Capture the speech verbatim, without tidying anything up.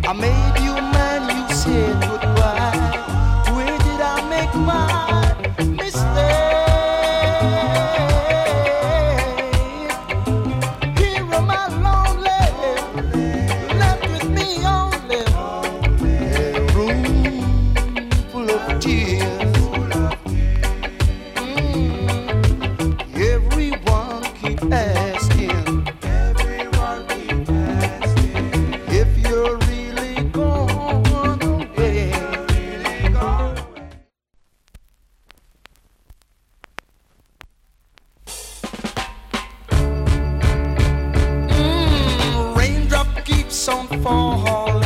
I made you man, you said goodbye. Where did I make my mistake? Here am I lonely, left with me only a room full of tears. Mm. Everyone keep asking, everyone keep asking if you're really gone away. Really gone away. Mm, raindrop keeps on falling.